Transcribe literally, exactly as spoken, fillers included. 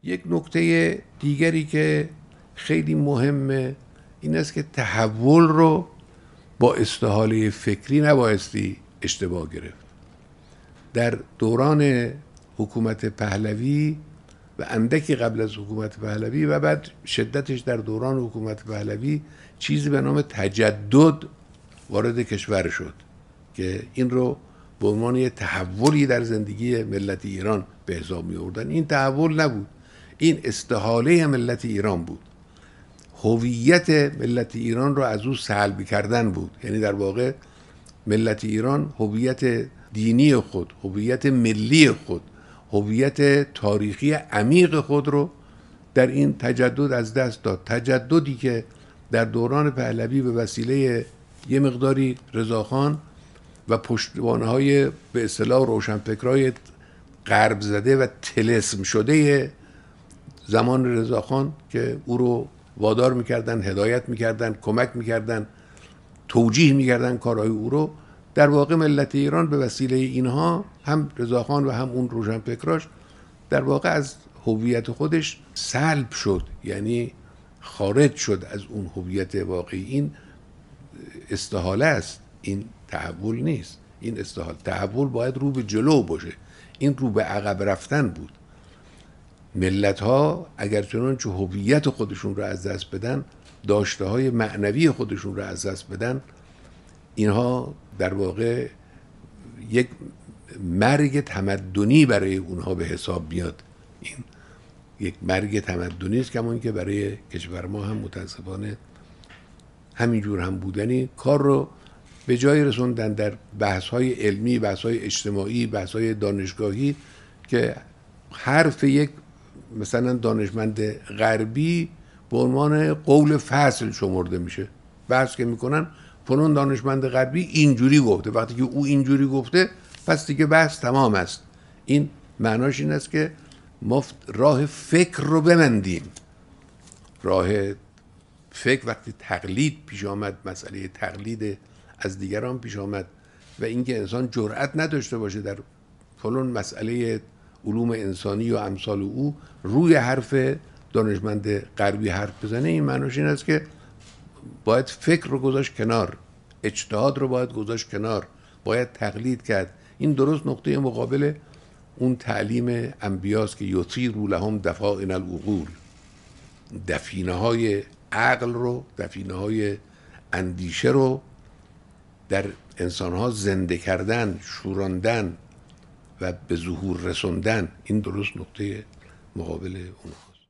یک نکته دیگری که خیلی مهمه این است که تحول رو با استحاله فکری نبایستی اشتباه گرفت. در دوران حکومت پهلوی و اندکی قبل از حکومت پهلوی و بعد شدتش در دوران حکومت پهلوی چیزی به نام تجدد وارد کشور شد که این رو به عنوان یه تحولی در زندگی ملت ایران به حساب می آوردن. این تحول نبود، این استحاله ملت ایران بود، هویت ملت ایران رو از او سلب کردن بود. یعنی در واقع ملت ایران هویت دینی خود، هویت ملی خود، هویت تاریخی عمیق خود رو در این تجدد از دست داد. تجددی که در دوران پهلوی به وسیله یه مقداری رضاخان و پشتوانه‌های به اصطلاح روشنفکرای غرب زده و طلسم شده زمان رضاخان که او رو وادار میکردن، هدایت میکردن، کمک میکردن، توجیه میکردن کارهای او رو، در واقع ملت ایران به وسیله اینها، هم رضاخان و هم اون روشنفکراش، در واقع از هویت خودش سلب شد، یعنی خارج شد از اون هویت واقعی. این استحاله است، این تحول نیست. این استحاله، تحول باید رو به جلو باشه، این رو به عقب رفتن بود. ملت ها اگر چنانچه هویت خودشون رو از دست بدن، داشته های معنوی خودشون رو از دست بدن، اینها در واقع یک مرگ تمدنی برای اونها به حساب میاد. این یک مرگ تمدنی است، کما اینکه برای کشور ما هم متاسفانه همینجور هم بودنی کار رو به جای رسوندن در بحث های علمی، بحث های اجتماعی، بحث های دانشگاهی که حرف یک مثلا دانشمند غربی به عنوان قول فصل شمرده میشه. بحث که میکنن فلان دانشمند غربی اینجوری گفته، وقتی که او اینجوری گفته پس دیگه بحث تمام است. این معناش این است که ما راه فکر رو ببندیم. راه فکر وقتی تقلید پیش آمد، مسئله تقلید از دیگران پیش آمد و اینکه انسان جرأت نداشته باشه در فلان مسئله علوم انسانی و امثال او روی حرف دانشمند غربی حرف بزنه، این معناش این است که باید فکر رو گذاشت کنار، اجتهاد رو باید گذاشت کنار، باید تقلید کرد. این درست نقطه مقابل اون تعلیم انبیاست که یثیروا لهم دفائن العقول، دفینه های عقل رو، دفینه های اندیشه رو در انسانها زنده کردن، شوراندن و به ظهور رسوندن. این درست نقطه مقابل اونها.